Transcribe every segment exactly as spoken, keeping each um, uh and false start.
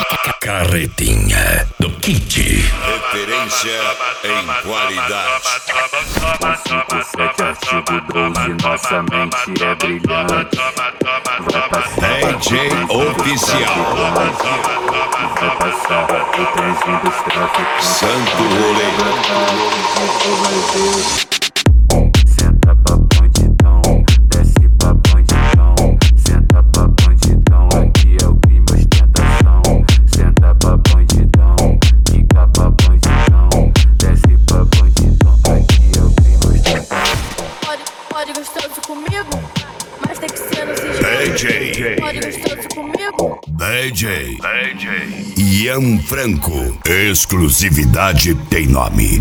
Carretinha do Kit. Referência em qualidade. cinco, sete, artigo doze, nossa mente é brilhante. Vai passar D J oficial. Vai passar o trenzinho dos traficantes. Santo rolê. Senta pra bandidão, desce pra bandidão. Senta pra bandidão, aqui é o crime ostentação. Senta pra bandidão, fica pra bandidão. Desce pra bandidão, aqui é o crime ostentação. Pode, pode gostoso comigo, mas tem que ser no sigilo. D J. Pode gostoso comigo. D J. D J. Ian Franco. Exclusividade tem nome.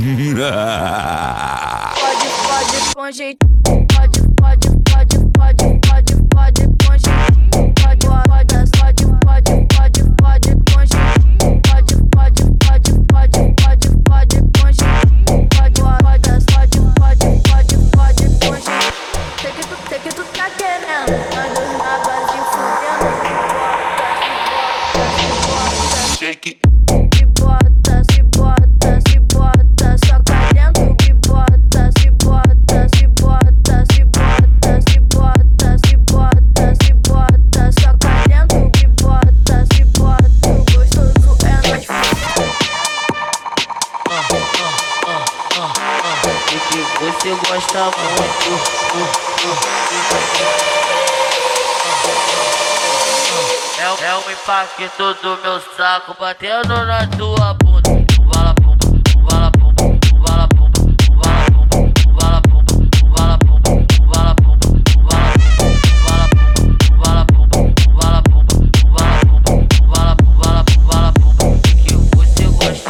Pode, pode com jeito. Pode, pode, pode, pode, pode, pode com jeitinho. Pode, pode, pode, pode, pode, pode com jeitinho. Pode, pode, pode, pode, pode, pode com jeitinho. Pode, pode, pode, pode, pode, pode com jeitinho. Sei que tu, sei que tu tá querendo, ando na base fudendo. Shake. Se bota, se bota, se bota, soca dentro que bota, se bota, se bota, se bota, se bota, se bota, se bota, soca dentro que bota, se bota, o gostoso é nós. E que você gosta muito. É, é um impacto do meu saco batendo na tua bunda. Um bala pumba, um bala pumba, um bala pumba, um bala pumba, um bala pumba, um bala pumba, um bala pumba, um bala pumba, um bala pumba, um bala pumba, um bala pumba, um bala pumba, um bala pumba, um bala pumba. Que você gosta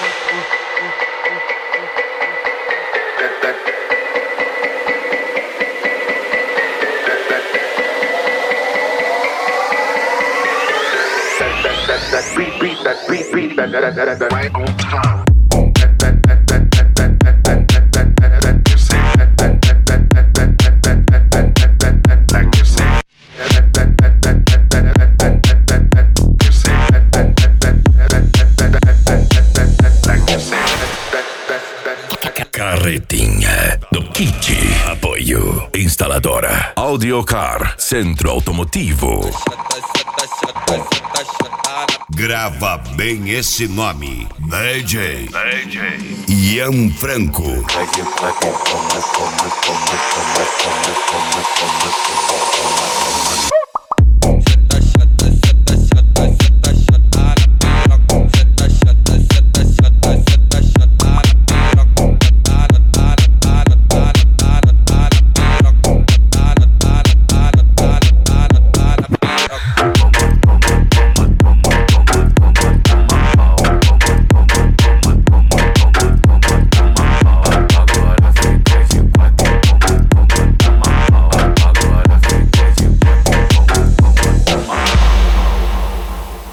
That beat, beat, that beat, beat, that, that, that, that, that, right on time. Carretinha do Kit. Apoio Instaladora Audiocar Centro Automotivo. Grava bem esse nome. D J. D J. Ian Franco. Pede pra quem come, come, come, come, come, come, come, come, come, come.